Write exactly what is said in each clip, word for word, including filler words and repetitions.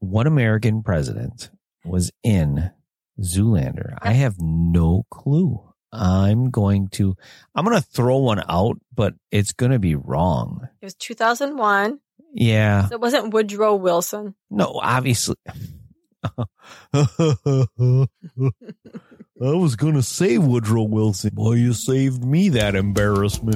what American president was in Zoolander? I have no clue. I'm going to, I'm going to throw one out, but it's going to be wrong. It was two thousand one. Yeah. So it wasn't Woodrow Wilson. No, obviously. I was going to say Woodrow Wilson. Boy, you saved me that embarrassment.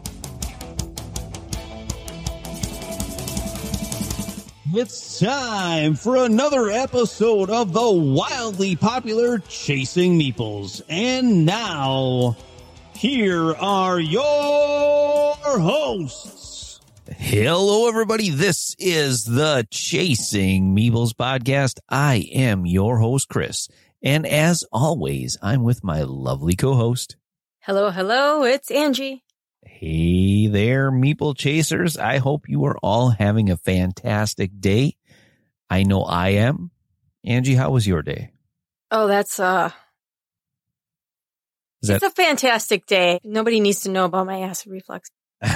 It's time for another episode of the wildly popular Chasing Meeples. And now, here are your hosts. Hello, everybody. This is the Chasing Meeples podcast. I am your host, Chris. And as always, I'm with my lovely co-host. Hello, hello. It's Angie. Hey there, Meeple Chasers. I hope you are all having a fantastic day. I know I am. Angie, how was your day? Oh, that's uh Is it's that- a fantastic day. Nobody needs to know about my acid reflux.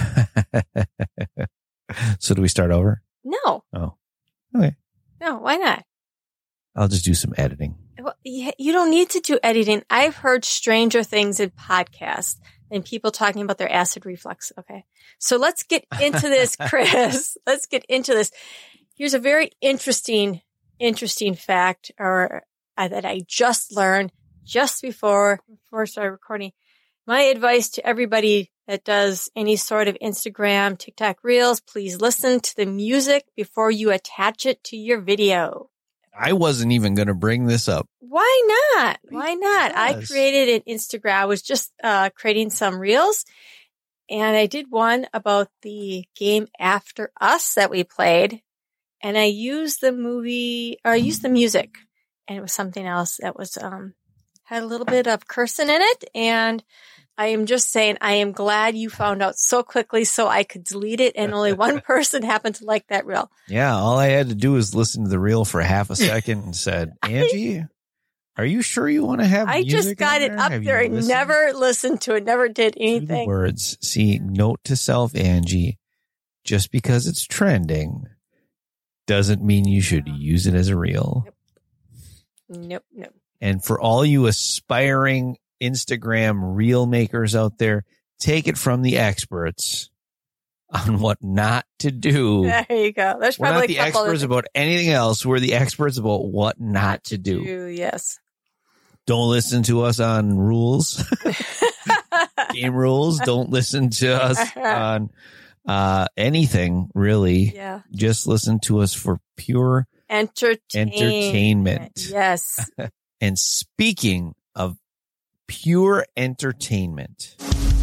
So do we start over? No. Oh, okay. No, why not? I'll just do some editing. Well, you you don't need to do editing. I've heard stranger things in podcasts than people talking about their acid reflux. Okay. So let's get into this, Chris. Let's get into this. Here's a very interesting, interesting fact or uh, that I just learned just before, before I started recording. My advice to everybody that does any sort of Instagram, TikTok reels, please listen to the music before you attach it to your video. I wasn't even going to bring this up. Why not? Why not? I Because- created an Instagram. I was just uh, creating some reels, and I did one about the game After Us that we played, and I used the movie, or I used the music, and it was something else that was um had a little bit of cursing in it, and I am just saying, I am glad you found out so quickly so I could delete it, and only one person happened to like that reel. Yeah, all I had to do was listen to the reel for half a second and said, Angie, are you sure you want to have I music just got on it there? up Have you there and listened never listened to it, never did to the anything. words? See, note to self, Angie, just because it's trending doesn't mean you should use it as a reel. Nope, nope. And for all you aspiring Instagram reel makers out there, take it from the experts on what not to do. There you go. There's We're probably not the a couple experts of about anything else. We're the experts about what not to do. do. Yes. Don't listen to us on rules, game rules. Don't listen to us on uh, anything, really. Yeah. Just listen to us for pure Entertainment. entertainment. Yes. And speaking of pure entertainment,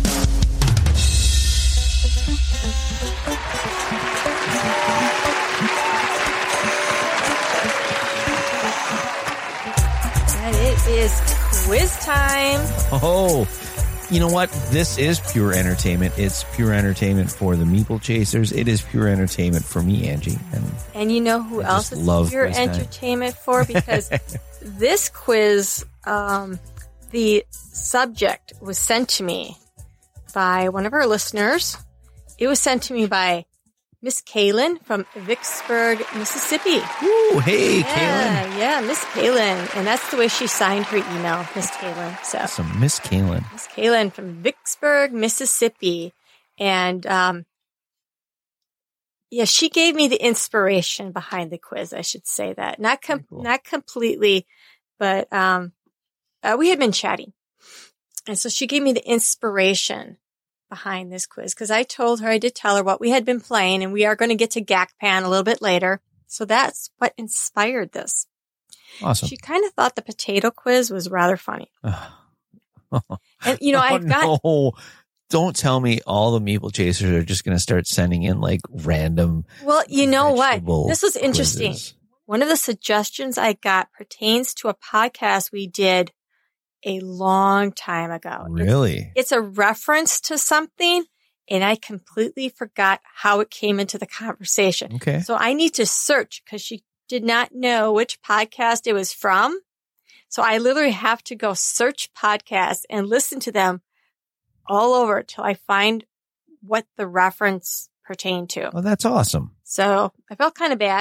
And it is quiz time. oh, you know what? This is pure entertainment. It's pure entertainment for the Meeple Chasers. It is pure entertainment for me, Angie. And And you know who I else just is love pure quiz time. entertainment for? Because this quiz, um, the subject was sent to me by one of our listeners. It was sent to me by Miss Kaylin from Vicksburg, Mississippi. Ooh, hey, Kaylin. Yeah, yeah, Miss Kaylin. And that's the way she signed her email, Miss Kaylin. So Awesome. Miss Kaylin. Miss Kaylin from Vicksburg, Mississippi. And um yeah, she gave me the inspiration behind the quiz, I should say that. Not com- Very cool. not completely, but um uh, we had been chatting. And so she gave me the inspiration behind this quiz because I told her, I did tell her what we had been playing, and we are going to get to G A C Pan a little bit later. So that's what inspired this. Awesome. She kind of thought the potato quiz was rather funny. And, you know, Oh, I've got, no. Don't tell me all the Meeple Chasers are just going to start sending in like random. well, you know what? vegetable This was interesting. quizzes. One of the suggestions I got pertains to a podcast we did a long time ago. It's, Really? it's a reference to something, and I completely forgot how it came into the conversation. Okay. So I need to search because she did not know which podcast it was from. So I literally have to go search podcasts and listen to them all over till I find what the reference pertained to. Well, that's awesome. So I felt kind of bad.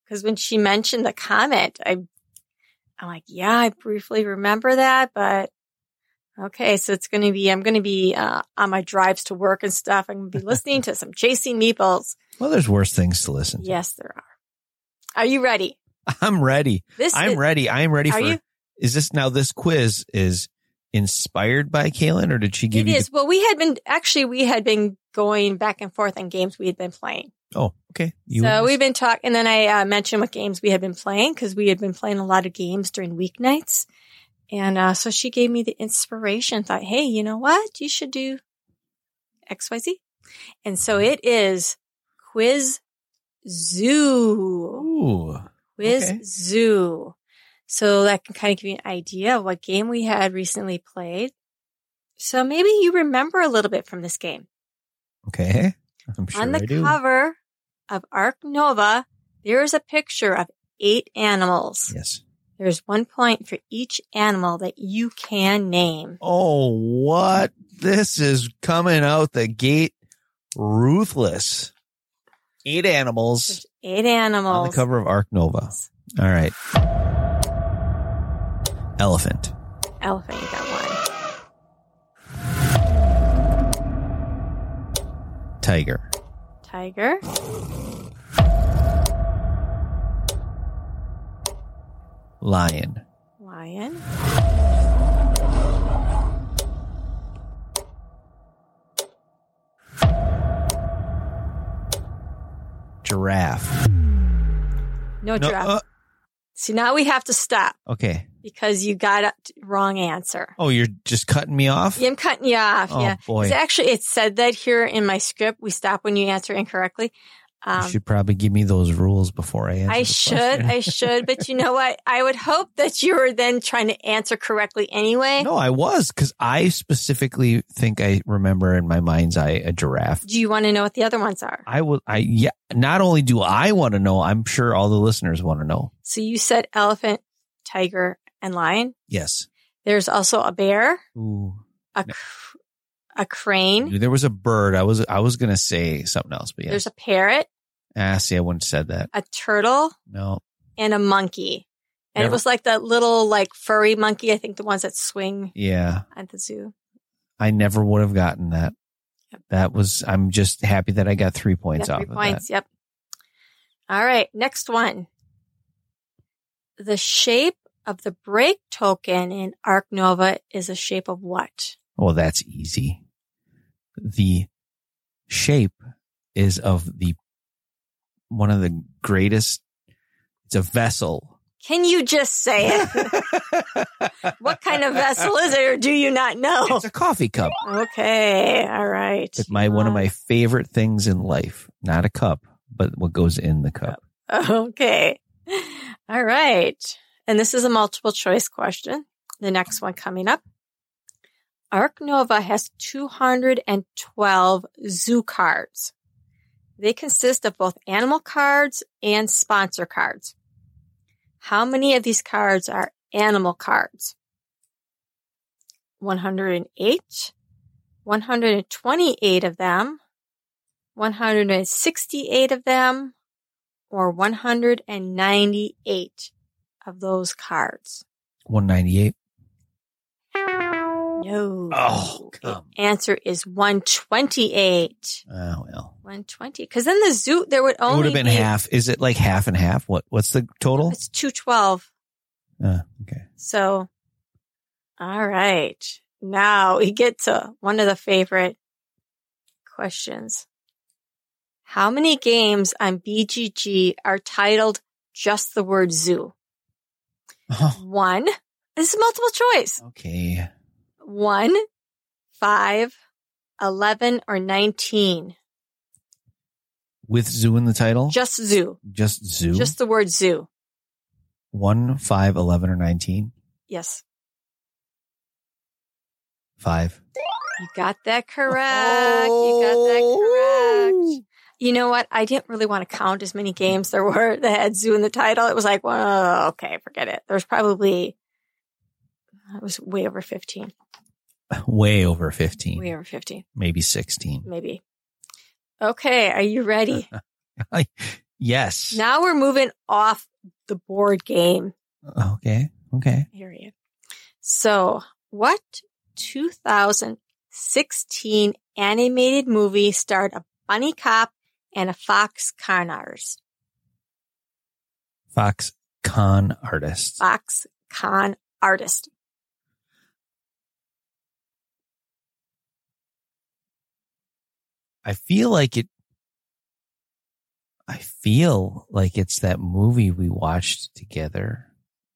Because when she mentioned the comet, I, I'm like, yeah, I briefly remember that, but okay. So it's going to be, I'm going to be uh, on my drives to work and stuff. I'm going to be listening to some Chasing Meeples. Well, there's worse things to listen to. Yes, there are. Are you ready? I'm ready. This I'm is, ready. I'm ready are for, you? Is this now this quiz is inspired by Kaylin, or did she give It you? is. The, well, we had been, actually, we had been going back and forth on games we had been playing. oh, okay. You so we've been talking, and then I uh, mentioned what games we had been playing because we had been playing a lot of games during weeknights. And uh, so she gave me the inspiration, thought, hey, you know what? You should do X Y Z. And so it is Quiz Zoo. Ooh. Quiz okay. Zoo. So that can kind of give you an idea of what game we had recently played. So maybe you remember a little bit from this game. Okay. I'm sure On the I do. cover of Ark Nova, there is a picture of eight animals. Yes. There's one point for each animal that you can name. Oh, what? This is coming out the gate ruthless. Eight animals. There's eight animals. On the cover of Ark Nova. All right. Elephant. Elephant, you got one. Tiger. Tiger. Lion. Lion. Giraffe. No, No, giraffe. uh, See, now we have to stop okay. because you got a wrong answer. Oh, you're just cutting me off? Yeah, I'm cutting you off. Oh, yeah. boy. It's actually, it said that here in my script. We stop when you answer incorrectly. Um, you should probably give me those rules before I answer. I the should, question. I should, but you know what? I would hope that you were then trying to answer correctly anyway. No, I was, because I specifically think I remember in my mind's eye a giraffe. Do you want to know what the other ones are? I will. I yeah. Not only do I want to know, I'm sure all the listeners want to know. So you said elephant, tiger, and lion. Yes. There's also a bear, Ooh. a cr- a crane. There was a bird. I was I was gonna say something else, but yeah. There's a parrot, Ah, see, I wouldn't have said that. a turtle, No. and a monkey. And Never- it was like that little like furry monkey. I think the ones that swing Yeah. at the zoo. I never would have gotten that. Yep. That was. I'm just happy that I got three points Yep, off three of points. Yep. All right. Next one. The shape of the break token in Ark Nova is a shape of what? that. Well, that's easy. The shape is of the one of the greatest. It's a vessel. Can you just say it? What kind of vessel is it, or do you not know? It's a coffee cup. Okay. All right. It's my one of my favorite things in life. Not a cup, but what goes in the cup. Okay. All right. And this is a multiple choice question. The next one coming up. Ark Nova has two hundred twelve zoo cards. They consist of both animal cards and sponsor cards. How many of these cards are animal cards? one hundred eight, one hundred twenty-eight of them, one hundred sixty-eight of them, or one hundred ninety-eight of those cards? one ninety-eight. No. Oh, come. The answer is one twenty-eight. Oh, well. one twenty. Because then the zoo, there would It only would have been be, half. Is it like half and half? What? What's the total? It's two twelve. Uh, okay. So, all right. Now we get to one of the favorite questions. How many games on B G G are titled just the word zoo? Oh, One. This is multiple choice. okay. One, five, eleven, or nineteen. With zoo in the title? Just zoo. Just zoo? Just the word zoo. one, five, eleven, or nineteen? Yes. Five. You got that correct. You got that correct. You know what? I didn't really want to count as many games there were that had zoo in the title. It was like, well, okay, forget it. There's probably, it was way over fifteen. Way over fifteen. Way over fifteen. Maybe sixteen. Maybe. Okay. Are you ready? I, Yes. Now we're moving off the board game Okay. Okay. area. So, what two thousand sixteen animated movie starred a bunny cop and a fox con artist? Fox con artist. Fox con artist. I feel like it. I feel like it's that movie we watched together.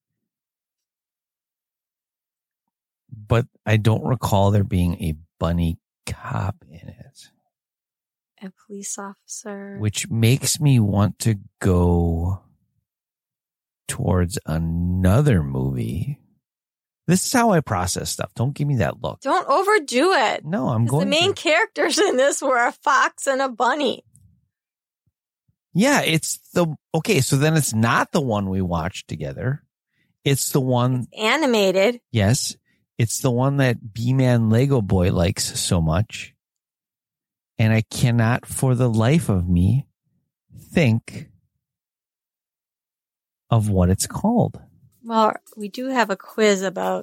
But I don't recall there being a bunny cop in it. A police officer. Which makes me want to go towards another movie. This is how I process stuff. Don't give me that look. Don't overdo it. No, I'm going The main to. characters in this were a fox and a bunny. Yeah, it's the... Okay, so then it's not the one we watched together. It's the one... Animated. Yes. It's the one that B-Man Lego Boy likes so much. And I cannot for the life of me think of what it's called. Well, we do have a quiz about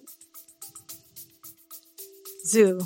Zoo.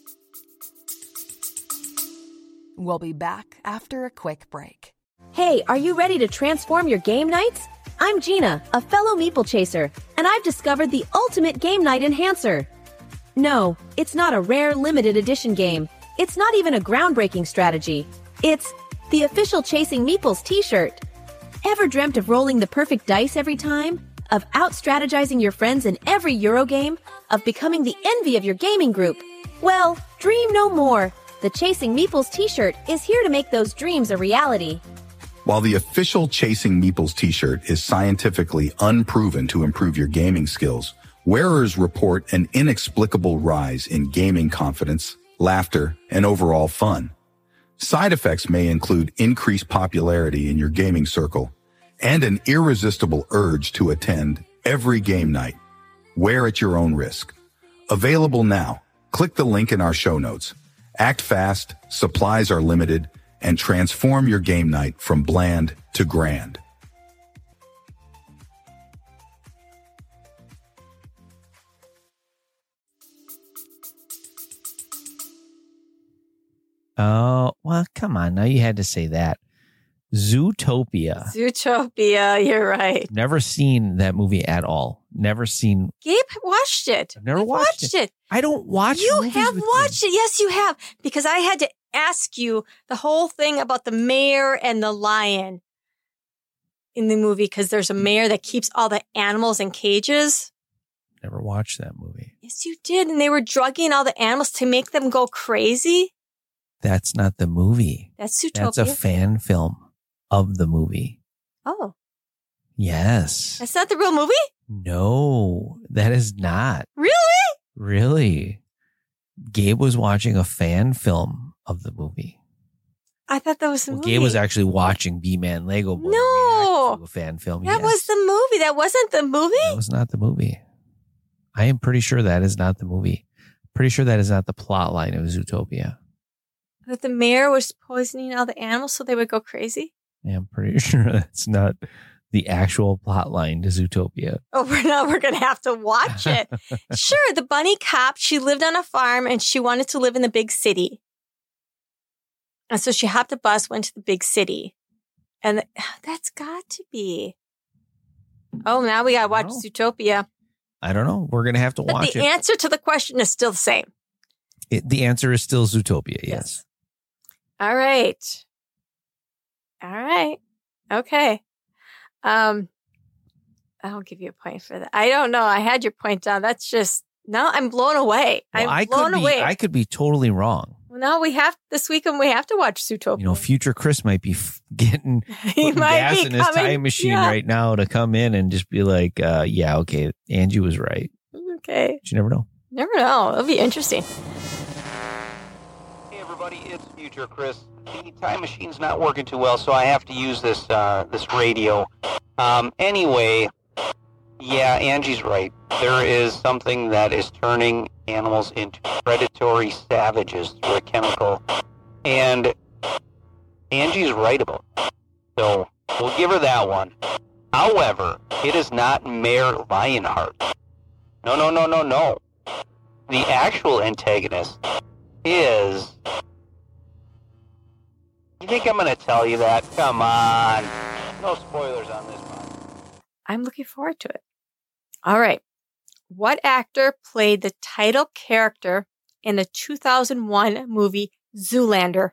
We'll be back after a quick break. Hey, are you ready to transform your game nights? I'm Gina, a fellow Meeple Chaser, and I've discovered the ultimate game night enhancer. No, it's not a rare limited edition game. It's not even a groundbreaking strategy. It's the official Chasing Meeples t-shirt. Ever dreamt of rolling the perfect dice every time? Of out-strategizing your friends in every Eurogame? Of becoming the envy of your gaming group? Well, dream no more. The Chasing Meeples t-shirt is here to make those dreams a reality. While the official Chasing Meeples t-shirt is scientifically unproven to improve your gaming skills, wearers report an inexplicable rise in gaming confidence, laughter, and overall fun. Side effects may include increased popularity in your gaming circle and an irresistible urge to attend every game night. Wear at your own risk. Available now. Click the link in our show notes. Act fast, supplies are limited, and transform your game night from bland to grand. Oh, well, come on. Now you had to say that. Zootopia. Zootopia, you're right. Never seen that movie at all. Never seen. Gabe watched it. I've never You've watched, watched it. it. I don't watch You movies have with watched you. it. Yes, you have. Because I had to ask you the whole thing about the mayor and the lion in the movie because there's a mayor that keeps all the animals in cages. Never watched that movie. Yes, you did. And they were drugging all the animals to make them go crazy. That's not the movie. That's Zootopia. That's a fan film of the movie. Oh, Yes. that's not the real movie? No, that is not. Really? Really? Gabe was watching a fan film of the movie. I thought that was the Well, movie. Gabe was actually watching B-Man Lego Boy No. react to a fan film. That Yes. was the movie. That wasn't the movie? That was not the movie. I am pretty sure that is not the movie. Pretty sure that is not the plot line of Zootopia. That the mayor was poisoning all the animals so they would go crazy? Yeah, I'm pretty sure that's not the actual plot line to Zootopia. Oh, we're now we're going to have to watch it. Sure, the bunny cop, she lived on a farm and she wanted to live in the big city. And so she hopped a bus, went to the big city. And that's got to be. Oh, now we got to watch Oh. Zootopia. I don't know. We're going to have to But watch the it. answer to the question is still the same. it. The answer is still Zootopia, yes. Yes. All right. All right. Okay. Um, I'll give you a point for that. I don't know. I had your point down. That's just, no, I'm blown away. Well, I'm I blown could be, away. I could be totally wrong. Well, now we have, this weekend we have to watch Zootopia. You know, future Chris might be f- getting he putting might gas be in his coming. time machine Yeah. right now to come in and just be like, uh, yeah, okay, Angie was right. Okay. But you never know. Never know. It'll be interesting. Hey everybody, it's Future Chris. The time machine's not working too well, so I have to use this uh, this radio. Um, anyway, yeah, Angie's right. There is something that is turning animals into predatory savages through a chemical, and Angie's right about it. So We'll give her that one. However, it is not Mayor Lionheart. No, no, no, no, no. The actual antagonist is... You think I'm going to tell you that? Come on. No spoilers on this one. I'm looking forward to it. All right. What actor played the title character in the two thousand one movie Zoolander?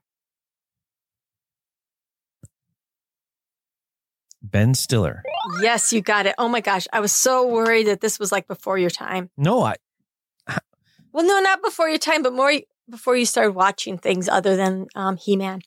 Ben Stiller. Yes, you got it. Oh my gosh. I was so worried that this was like before your time. No, I. Well, no, not before your time, but more before you started watching things other than um, He-Man.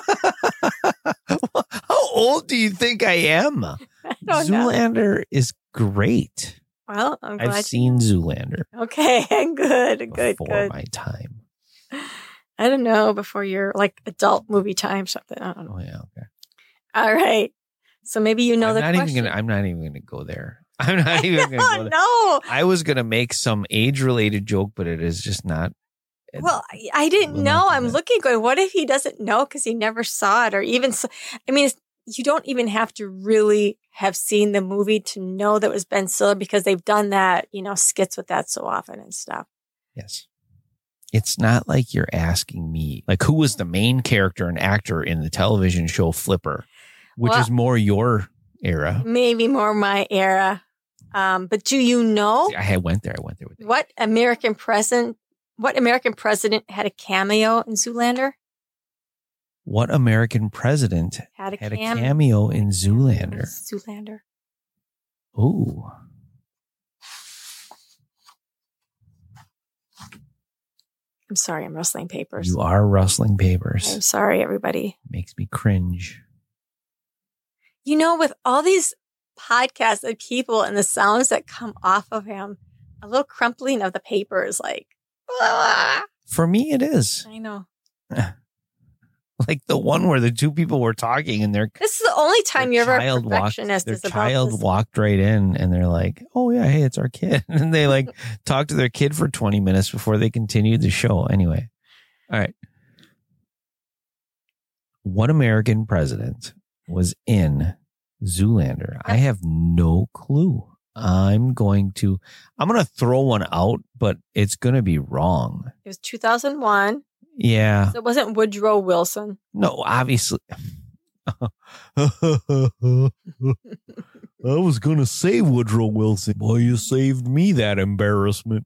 How old do you think I am? I don't know. Zoolander is great. Well, I'm glad. I've seen Zoolander. Okay, good, good, before good. my time. I don't know, before your like adult movie time, something. I don't know. Oh yeah, okay. All right. So maybe you know I'm the not question. even gonna. I'm not even gonna go there. I'm not even gonna go there. No. I was gonna make some age-related joke, but it is just not. Well, I, I didn't will know. not do I'm that. looking going, what if he doesn't know because he never saw it or even, so, I mean, it's, you don't even have to really have seen the movie to know that it was Ben Stiller because they've done that, you know, skits with that so often and stuff. Yes. It's not like you're asking me, like, who was the main character and actor in the television show Flipper, which Well, is more your era. Maybe more my era. Um, but do you know See, I had went there. I went there with you. what American president, what American president had a cameo in Zoolander? What American president Had a, had a cam- cameo in Zoolander? Zoolander. Ooh. I'm sorry, I'm rustling papers. You are rustling papers. I'm sorry, everybody. Makes me cringe. You know, with all these podcasts and people and the sounds that come off of him, a little crumpling of the paper is like, ah. For me, it is. I know. Like the one where the two people were talking and their This is the only time their you're ever a child walked, perfectionist their is about child this. walked right in and they're like, oh yeah, hey, it's our kid. And they like talked to their kid for twenty minutes before they continued the show. Anyway. All right. What American president was in Zoolander? I have no clue. I'm going to, I'm going to throw one out, but it's going to be wrong. It was two thousand one. Yeah. So it wasn't Woodrow Wilson. No, obviously. I was going to say Woodrow Wilson. Boy, you saved me that embarrassment.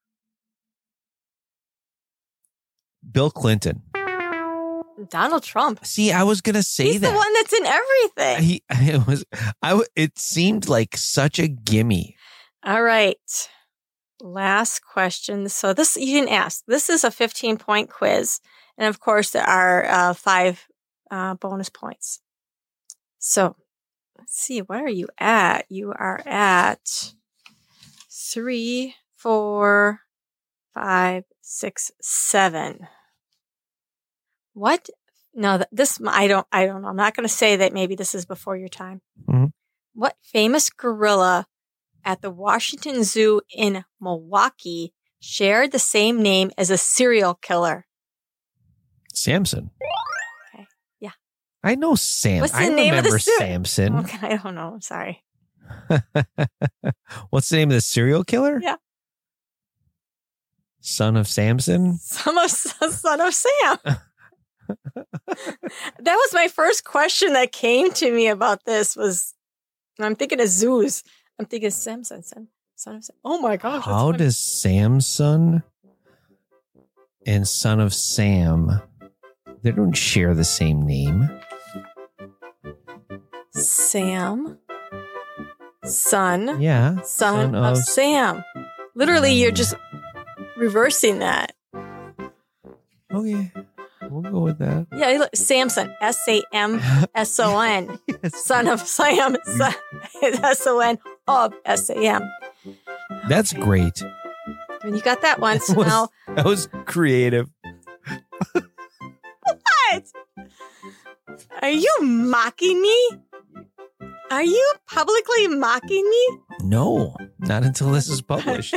Bill Clinton. Donald Trump. See, I was going to say He's that. the one that's in everything. He, it was, I, w- it seemed like such a gimme. All right. Last question. So this, you didn't ask. This is a fifteen point quiz. And of course, there are uh, five uh, bonus points. So let's see. What are you at? You are at three, four, five, six, seven. What? No, th- this, I don't, I don't know. I'm not going to say that maybe this is before your time. Mhm. What famous gorilla at the Washington Zoo in Milwaukee shared the same name as a serial killer? Samson. Okay. Yeah. I know Sam. What's the I name of the remember ser- Samson. Okay, I don't know. I'm sorry. What's the name of the serial killer? Yeah. Son of Samson? Son of, son of Sam. That was my first question that came to me about this was, I'm thinking of zoos. I'm thinking of Samson, son, son of Sam. Oh my gosh. that's How funny. does Samson and Son of Sam, they don't share the same name? Sam, son, Yeah. son, of, Sam. Literally, you're just reversing that. Okay. We'll go with that. Yeah, look, Samson, S A M S O N, Yes. son of Sam, son, S O N of S A M. That's great. And you got that one. So That was- now, That was creative. what? Are you mocking me? Are you publicly mocking me? No, not until this is published.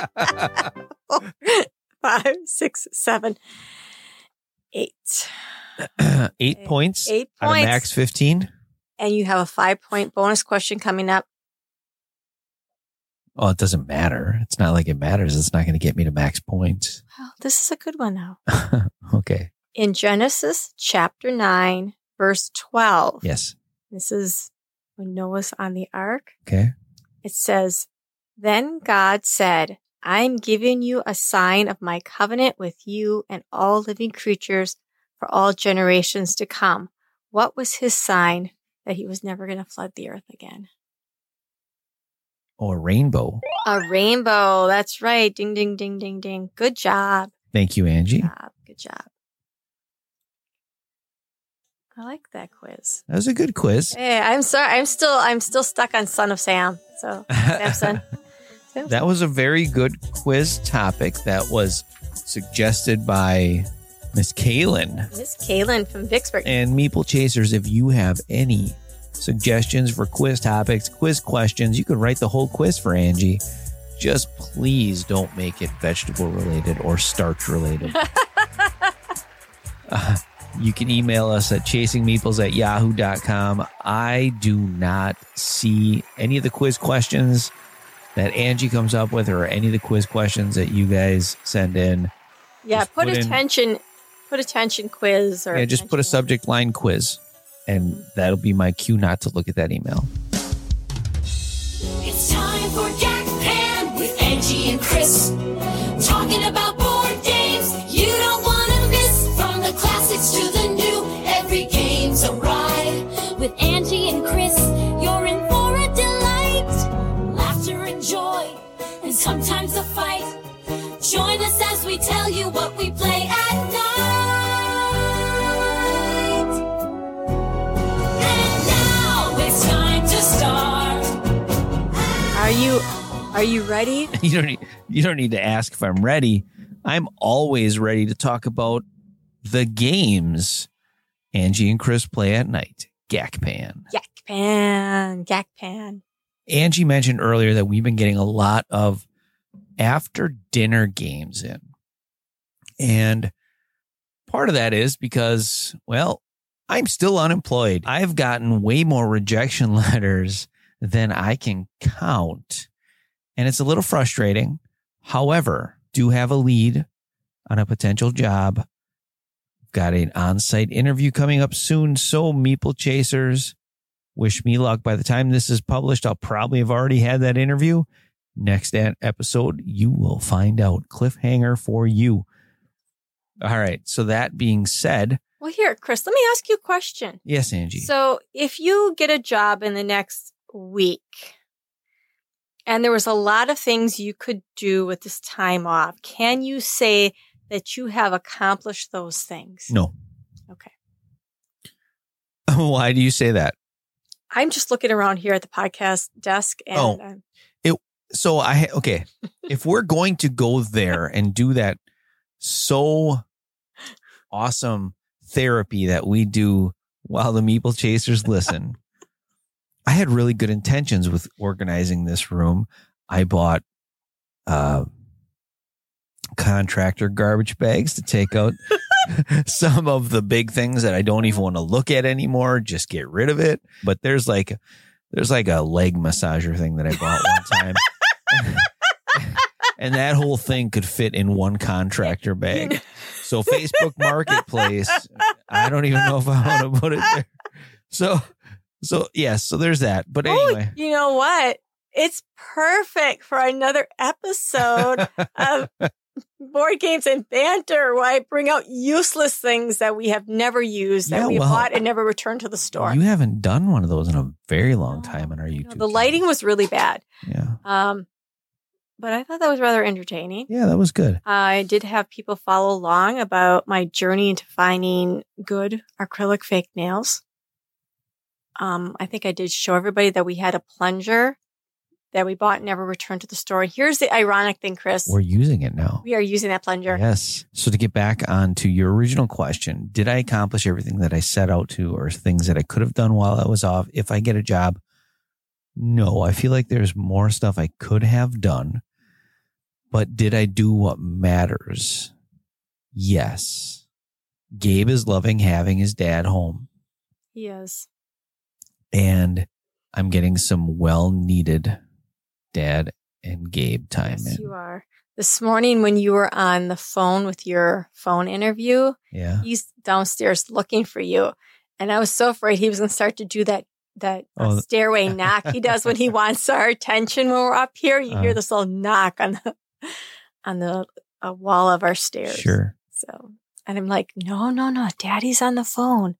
Five, six, seven, eight. Eight Okay. points. Eight Out of points. max fifteen. And you have a five point bonus question coming up. Oh, it doesn't matter. It's not like it matters. It's not going to get me to max points. Oh, this is a good one, though. Okay. In Genesis chapter nine, verse twelve, Yes. this is when Noah's on the ark. Okay. It says, Then God said, I'm giving you a sign of my covenant with you and all living creatures for all generations to come. What was his sign that he was never going to flood the earth again? Oh, a rainbow. A rainbow. That's right. Ding, ding, ding, ding, ding. Good job. Thank you, Angie. Good job. Good job. I like that quiz. That was a good quiz. Hey, I'm sorry. I'm still, I'm still stuck on Son of Sam. So, Samson. Samson. That was a very good quiz topic that was suggested by Miss Kaylin. Miss Kaylin from Vicksburg. And Meeple Chasers, if you have any suggestions for quiz topics, quiz questions, you can write the whole quiz for Angie. Just please don't make it vegetable related or starch related. uh, you can email us at chasingmeeples at yahoo dot com. I do not see any of the quiz questions that Angie comes up with or any of the quiz questions that you guys send in. Yeah, Just put, put in- attention, put attention quiz or Yeah, just put a attention- subject line quiz, and that'll be my cue not to look at that email. It's time for Gak Pan with Angie and Chris. Talking about board games you don't want to miss. From the classics to the new, every game's a ride. With Angie and Chris, you're in for a delight. Laughter and joy, and sometimes a fight. Join us as we tell you what we play at night. And now it's time to start. Are you, are you ready? You don't need, you don't need to ask if I'm ready. I'm always ready to talk about the games Angie and Chris play at night. Gak Pan. Gak Pan, Gak Pan. Angie mentioned earlier that we've been getting a lot of after dinner games in. And part of that is because, well, I'm still unemployed. I've gotten way more rejection letters than I can count. And it's a little frustrating. However, do have a lead on a potential job. Got an on-site interview coming up soon. So Meeple Chasers, wish me luck. By the time this is published, I'll probably have already had that interview. Next episode, you will find out. Cliffhanger for you. All right. So that being said, Well, here, Chris, let me ask you a question. yes, Angie. So if you get a job in the next week and there was a lot of things you could do with this time off, can you say that you have accomplished those things? No. Okay. Why do you say that? I'm just looking around here at the podcast desk and Oh. um, So I, okay, if we're going to go there and do that so awesome therapy that we do while the Meeple Chasers listen, I had really good intentions with organizing this room. I bought uh, contractor garbage bags to take out some of the big things that I don't even want to look at anymore. Just get rid of it. But there's like, there's like a leg massager thing that I bought one time. And that whole thing could fit in one contractor bag. So Facebook Marketplace, I don't even know if I want to put it there. So, so yes, so there's that. But anyway, oh, you know what? It's perfect for another episode of Board Games and Banter, where I bring out useless things that we have never used, that Yeah, we well, bought and never returned to the store. you haven't done one of those in a very long time on our YouTube. The lighting was really bad. Yeah. Um, but I thought that was rather entertaining. Yeah, that was good. I did have people follow along about my journey into finding good acrylic fake nails. Um, I think I did show everybody that we had a plunger that we bought and never returned to the store. And here's the ironic thing, Chris. We're using it now. We are using that plunger. Yes. So to get back on to your original question, did I accomplish everything that I set out to, or things that I could have done while I was off? If I get a job, no, I feel like there's more stuff I could have done. But did I do what matters? Yes. Gabe is loving having his dad home. He is. And I'm getting some well-needed dad and Gabe time Yes, in. you are. This morning when you were on the phone with your phone interview, Yeah. he's downstairs looking for you. And I was so afraid he was going to start to do that that uh, Oh. stairway knock he does when he wants our attention when we're up here. You hear Uh. this little knock on the on the uh, wall of our stairs. Sure. So, and I'm like, no, no, no, Daddy's on the phone.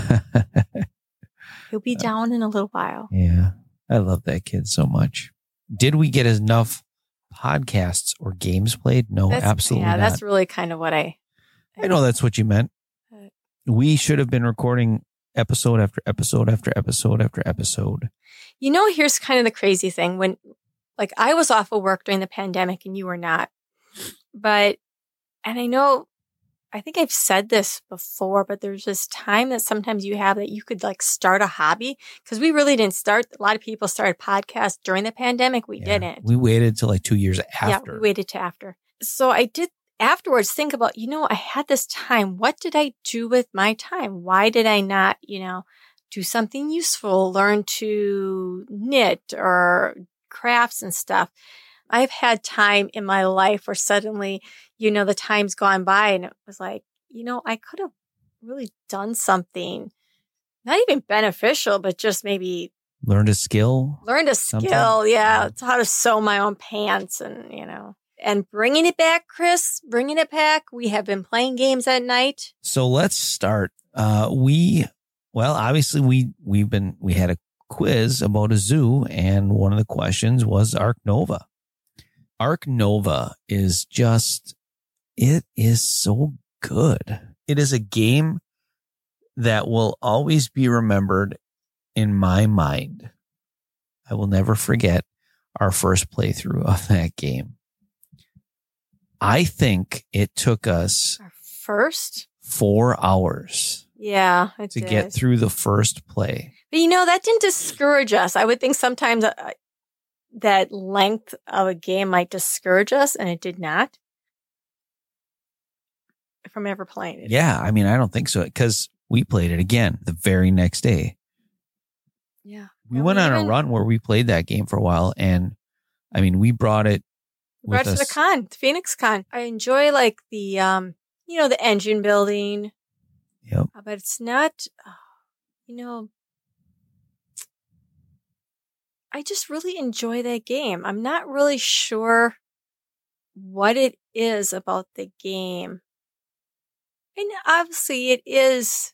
He'll be down in a little while. Yeah. I love that kid so much. Did we get enough podcasts or games played? No, That's, absolutely yeah, not. that's really kind of what I. I know that's what you meant. We should have been recording episode after episode after episode after episode. You know, here's kind of the crazy thing. When, like, I was off of work during the pandemic and you were not. But, and I know, I think I've said this before, but there's this time that sometimes you have that you could, like, start a hobby. Because we really didn't start. A lot of people started podcasts during the pandemic. We Yeah. didn't. We waited till like two years after. Yeah, we waited to after. So I did afterwards think about, you know, I had this time. What did I do with my time? Why did I not, you know, do something useful, learn to knit or crafts and stuff? I've had time in my life where suddenly, you know, the time's gone by and it was like, you know, I could have really done something, not even beneficial, but just maybe Learned a skill. learned a Something. skill. Yeah. It's how to sew my own pants and, you know, and bringing it back, Chris, bringing it back. We have been playing games at night. So let's start. Uh, we, well, obviously we, we've been, we had a quiz about a zoo and one of the questions was Ark Nova. Ark Nova is just, it is so good. It is a game that will always be remembered in my mind. I will never forget our first playthrough of that game. I think it took us Our first. four hours Yeah. It to did. get through the first play. But you know, that didn't discourage us. I would think sometimes uh, that length of a game might discourage us, and it did not. From ever playing it. Yeah, I mean, I don't think so because we played it again the very next day. Yeah. We And went we on a even run where we played that game for a while, and I mean, we brought it with brought it to the us. con, the Phoenix Con. I enjoy like the, um, you know, the engine building, Yep. uh, but it's not, uh, you know, I just really enjoy that game. I'm not really sure what it is about the game. And obviously it is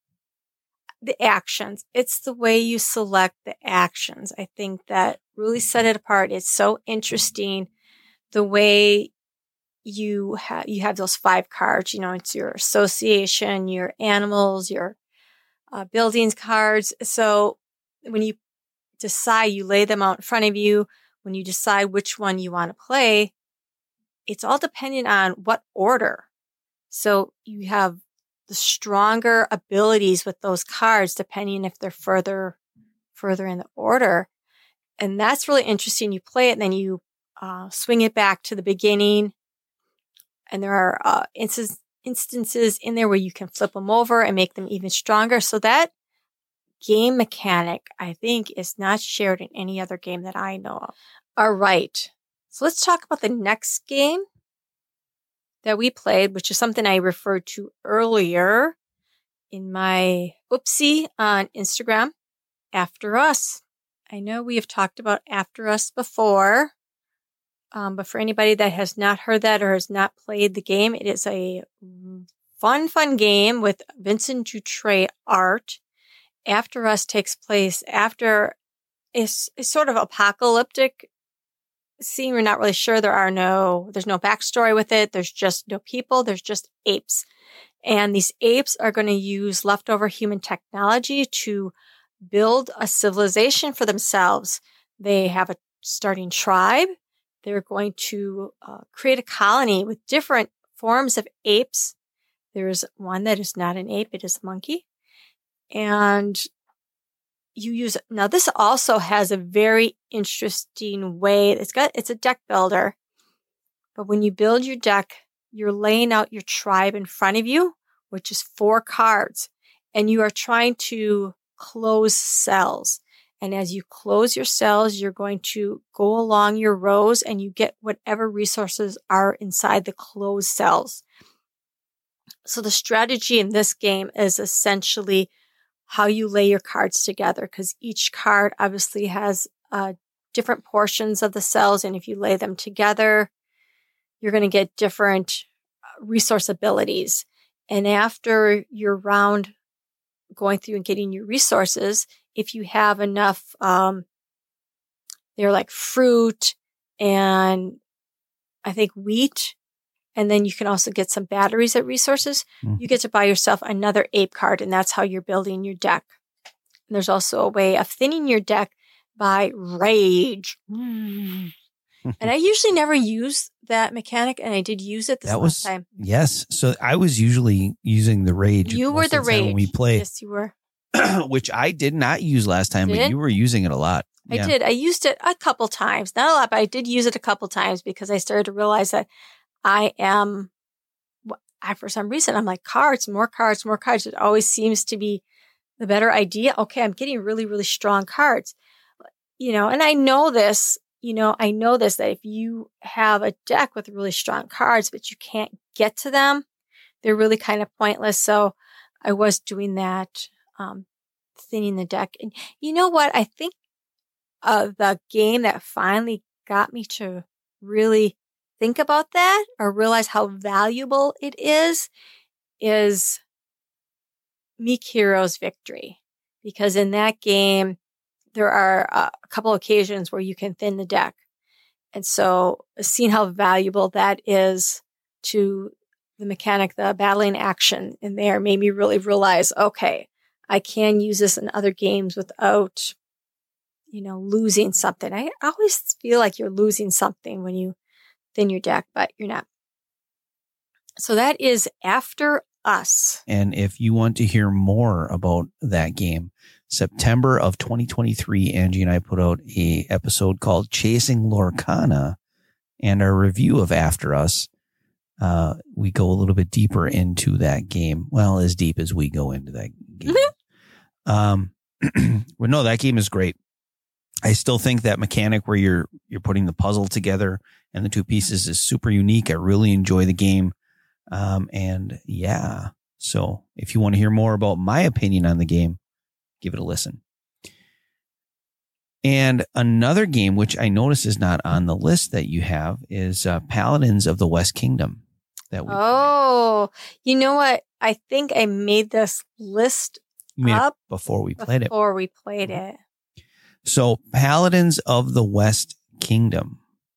the actions. It's the way you select the actions. I think that really set it apart. It's so interesting the way you have, you have those five cards, you know, it's your association, your animals, your uh, buildings cards. So when you decide, you lay them out in front of you. When you decide which one you want to play, it's all dependent on what order. So you have the stronger abilities with those cards, depending if they're further, further in the order. And that's really interesting. You play it and then you uh, swing it back to the beginning. And there are uh, instances, instances in there where you can flip them over and make them even stronger. So that game mechanic, I think, is not shared in any other game that I know of. All right. So let's talk about the next game that we played, which is something I referred to earlier in my oopsie on Instagram, After Us. I know we have talked about After Us before, um, but for anybody that has not heard that or has not played the game, it is a fun, fun game with Vincent Dutrait art. After Us takes place after a, a sort of apocalyptic scene. We're not really sure. There are no, there's no backstory with it. There's just no people. There's just apes. And these apes are going to use leftover human technology to build a civilization for themselves. They have a starting tribe. They're going to uh, create a colony with different forms of apes. There's one that is not an ape. It is a monkey. And you use, now this also has a very interesting way. It's got, it's a deck builder, but when you build your deck, you're laying out your tribe in front of you which is four cards, and you are trying to close cells. And as you close your cells, you're going to go along your rows and you get whatever resources are inside the closed cells. So the strategy in this game is essentially how you lay your cards together, because each card obviously has uh, different portions of the cells. And if you lay them together, you're going to get different resource abilities. And after your round going through and getting your resources, if you have enough, um, they're like fruit and I think wheat, and then you can also get some batteries at resources. Mm. You get to buy yourself another ape card, and that's how you're building your deck. And there's also a way of thinning your deck by rage. Mm. And I usually never use that mechanic, and I did use it this that last was, time. Yes. So I was usually using the rage. You were the, the rage. When we played. Yes, you were. Which I did not use last time, did? but you were using it a lot. I yeah. did. I used it a couple times. Not a lot, but I did use it a couple times because I started to realize that I am, I, for some reason, I'm like, cards, more cards, more cards. It always seems to be the better idea. Okay, I'm getting really, really strong cards. You know, and I know this, you know, I know this, that if you have a deck with really strong cards, but you can't get to them, they're really kind of pointless. So I was doing that. Um, thinning the deck. And you know what? I think uh, the game that finally got me to really think about that or realize how valuable it is, is Mikiro's Victory. Because in that game, there are uh, a couple occasions where you can thin the deck. And so seeing how valuable that is to the mechanic, the battling action in there made me really realize, okay, I can use this in other games without, you know, losing something. I always feel like you're losing something when you thin your deck, but you're not. So that is After Us. And if you want to hear more about that game, September of twenty twenty-three, Angie and I put out a episode called Chasing Lorcana, and our review of After Us. Uh, we go a little bit deeper into that game. Well, as deep as we go into that game. Um, well, no, that game is great. I still think that mechanic where you're, you're putting the puzzle together and the two pieces is super unique. I really enjoy the game. Um, and yeah, so if you want to hear more about my opinion on the game, give it a listen. And another game, which I notice is not on the list that you have, is uh, Paladins of the West Kingdom. That we oh, played. You know what? I think I made this list You made up it before we played before it. we played it. So Paladins of the West Kingdom.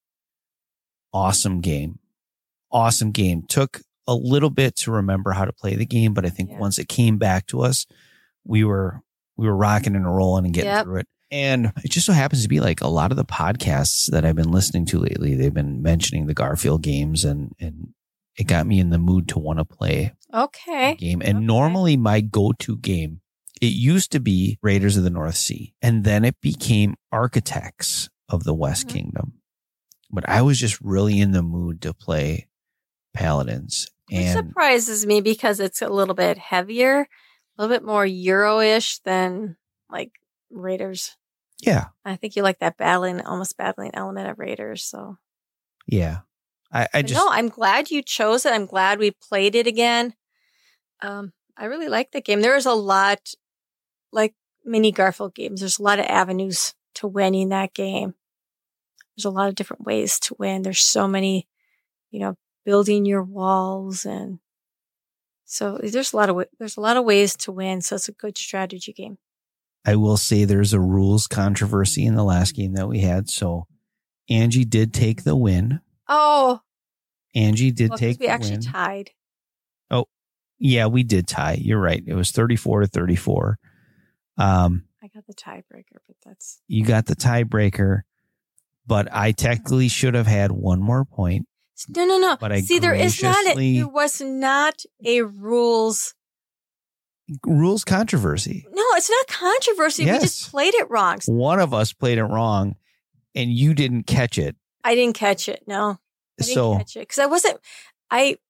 Awesome game. Awesome game. Took a little bit to remember how to play the game, but I think yeah. once it came back to us, we were we were rocking and rolling and getting yep. through it. And it just so happens to be like a lot of the podcasts that I've been listening to lately, they've been mentioning the Garfield games, and and it got me in the mood to want to play okay. a game. And okay. normally my go-to game, it used to be Raiders of the North Sea, and then it became Architects of the West mm-hmm. Kingdom. But I was just really in the mood to play Paladins. And it surprises me because it's a little bit heavier, a little bit more Euro-ish than like Raiders. Yeah. I think you like that battling, almost battling element of Raiders. So yeah, I, I just no. I'm glad you chose it. I'm glad we played it again. Um, I really like the game. There is a lot, like mini Garfield games. There's a lot of avenues to winning that game. There's a lot of different ways to win. There's so many, you know, building your walls, and so there's a lot of there's a lot of ways to win. So it's a good strategy game. I will say there's a rules controversy in the last game that we had. So Angie did take the win. Oh, Angie did well, take we the actually win. tied. Oh, yeah, we did tie. You're right. It was thirty-four to thirty-four. Um, I got the tiebreaker, but that's you got the tiebreaker, but I technically should have had one more point. No, no, no. But I See, there is not a, graciously- there was not a rules. Rules controversy. No, it's not controversy. We Yes. just played it wrong. One of us played it wrong, and you didn't catch it. I didn't catch it. No, I didn't So catch it because I wasn't. I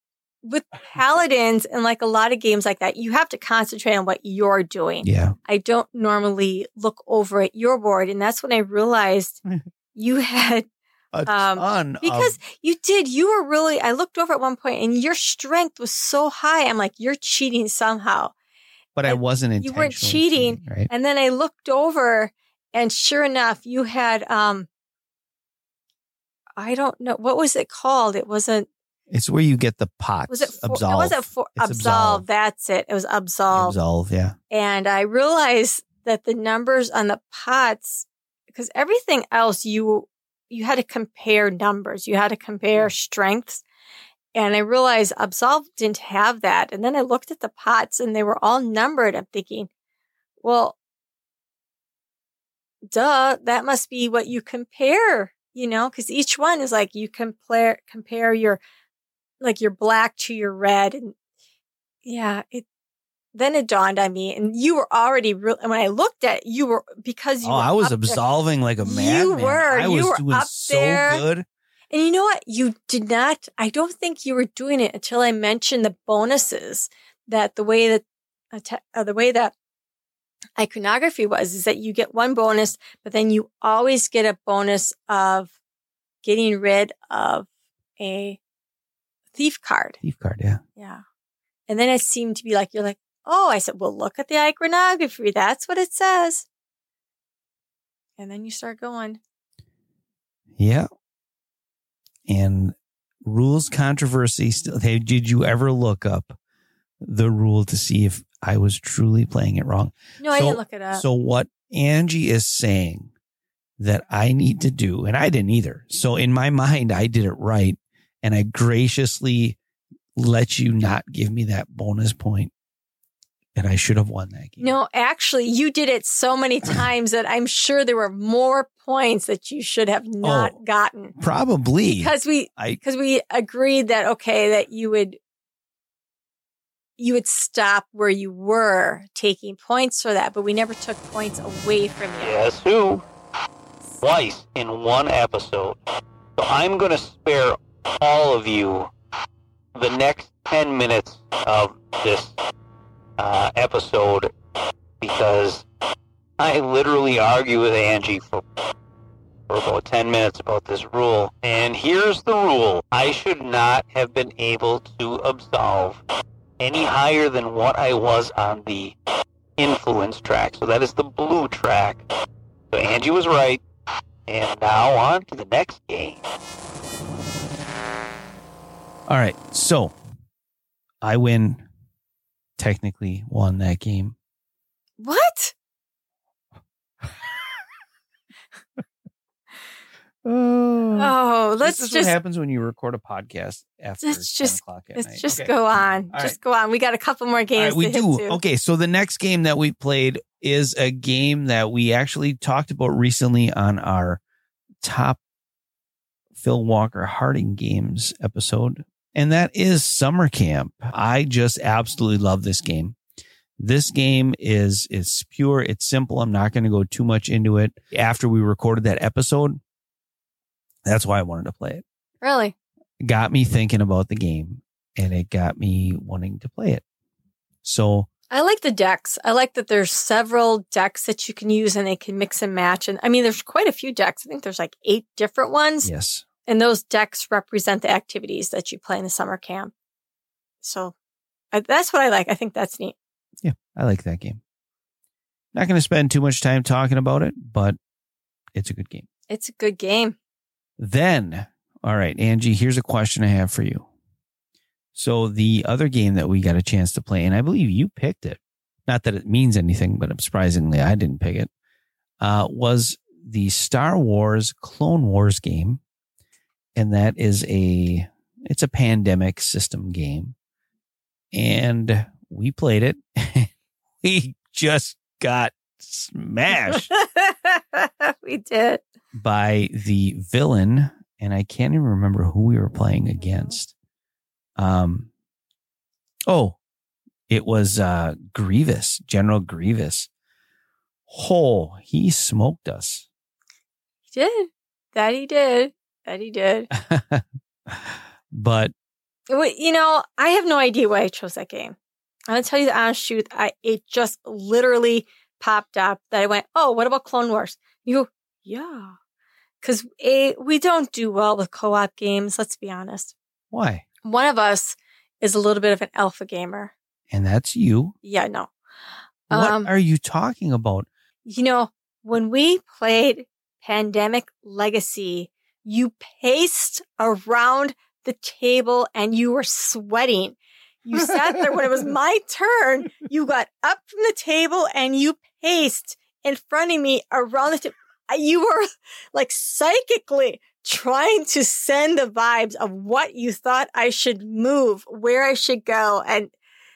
with paladins and like a lot of games like that, you have to concentrate on what you're doing. Yeah. I don't normally look over at your board. And that's when I realized you had, A um, ton because of, you did, you were really, I looked over at one point and your strength was so high. I'm like, you're cheating somehow. but I and wasn't you intentionally weren't cheating. right? And then I looked over and sure enough, you had, um, I don't know, what was it called? It wasn't, It's where you get the pots. was it, for, absolve? it wasn't for, It's absolve. That's it. It was absolve. Absolve, yeah. And I realized that the numbers on the pots, because everything else you, you had to compare numbers. You had to compare strengths. And I realized Absolve didn't have that. And then I looked at the pots and they were all numbered. I'm thinking, well, duh, that must be what you compare, you know, because each one is like you compare, compare your, like your black to your red. And yeah, it, then it dawned on me, and you were already real. And when I looked at you, were because you. Oh, were I was up there- absolving like a madman. You were. I You was were doing up so there. good. And you know what? You did not. I don't think you were doing it until I mentioned the bonuses. That the way that uh, the way that iconography was is that you get one bonus, but then you always get a bonus of getting rid of a thief card. Thief card, yeah. Yeah. And then it seemed to be like, you're like, oh, I said, well, look at the iconography. That's what it says. And then you start going. Yeah. And rules controversy still. Hey, did you ever look up the rule to see if I was truly playing it wrong? No, I didn't look it up. So what Angie is saying that I need to do, and I didn't either. So in my mind, I did it right. And I graciously let you not give me that bonus point. And I should have won that game. No, actually, you did it so many times that I'm sure there were more points that you should have not Oh, gotten. Probably. Because we I because we agreed that okay, that you would you would stop where you were taking points for that, but we never took points away from you. Guess who? Twice in one episode. So I'm going to spare all of you the next ten minutes of this uh, episode because I literally argue with Angie for, for about ten minutes about this rule. And here's the rule. I should not have been able to absolve any higher than what I was on the influence track. So that is the blue track. So Angie was right. And now on to the next game. All right. So I win. Technically won that game. What? Oh, Oh, let's this is just what happens when you record a podcast after let's ten just o'clock at let's night. just Okay. go on. All just go on. We got a couple more All games. right, we to hit do. to. Okay, so the next game that we played is a game that we actually talked about recently on our top Phil Walker Harding games episode, and that is Summer Camp. I just absolutely love this game. This game is it's pure, it's simple. I'm not going to go too much into it. After we recorded that episode, that's why I wanted to play it. Really? It got me thinking about the game, and it got me wanting to play it. So I like the decks. I like that there's several decks that you can use and they can mix and match. And I mean, there's quite a few decks. I think there's like eight different ones. yes, And those decks represent the activities that you play in the summer camp. So I, that's what I like. I think that's neat. yeah, I like that game. Not going to spend too much time talking about it, but it's a good game. It's a good game. Then, all right, Angie, here's a question I have for you. So the other game that we got a chance to play, and I believe you picked it, not that it means anything, but surprisingly I didn't pick it, uh, was the Star Wars Clone Wars game. And that is a, it's a pandemic system game. And we played it. We just got smashed We did. by the villain, and I can't even remember who we were playing against. Um, oh, it was uh, Grievous, General Grievous. Oh, he smoked us. He did. That he did. That he did. But Wait, you know, I have no idea why I chose that game. I'm going to tell you the honest truth. I It just literally popped up that I went, oh, what about Clone Wars? You go, yeah. Because we don't do well with co-op games, let's be honest. Why? One of us is a little bit of an alpha gamer. And that's you. Yeah, no. What Um, are you talking about? You know, when we played Pandemic Legacy, you paced around the table and you were sweating. You sat there when it was my turn. You got up from the table and you paced in front of me around the table. You were like psychically trying to send the vibes of what you thought I should move, where I should go. And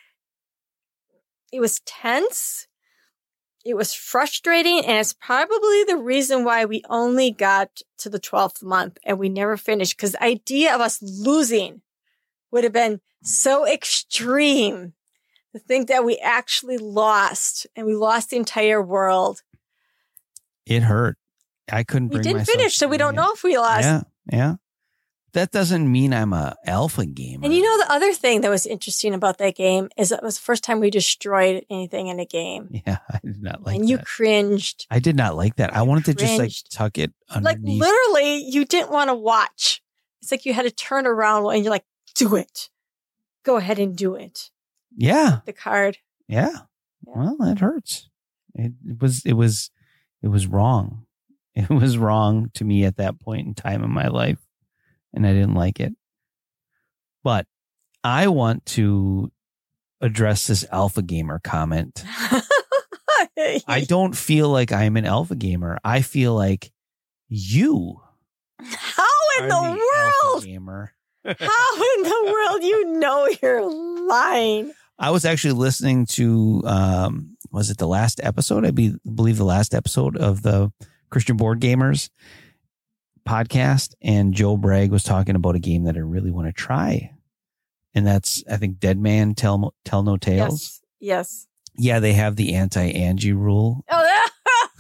it was tense. It was frustrating. And it's probably the reason why we only got to the twelfth month and we never finished. Because the idea of us losing would have been so extreme to think that we actually lost and we lost the entire world. It hurt. I couldn't We bring didn't myself finish, so to we do don't it. know if we lost. Yeah, yeah. That doesn't mean I'm a alpha gamer. And you know, the other thing that was interesting about that game is that it was the first time we destroyed anything in a game. Yeah, I did not like and you that. cringed. I did not like that. I wanted to just like cringed. tuck it Like underneath. literally, you didn't want to watch. It's like you had to turn around and you're like, do it. Go ahead and do it. Yeah, The card. yeah. Well, that hurts. It, it was. It was. It was wrong. It was wrong to me at that point in time in my life, and I didn't like it. But I want to address this alpha gamer comment. I don't feel like I'm an alpha gamer. I feel like you How in are the, the world? alpha gamer. How in the world you know you're lying? I was actually listening to, um, was it the last episode? I be, believe the last episode of the Christian Board Gamers podcast. And Joe Bragg was talking about a game that I really want to try. And that's, I think, Dead Man Tell, Tell No Tales. Yes. Yeah, they have the anti-Angie rule. Yes.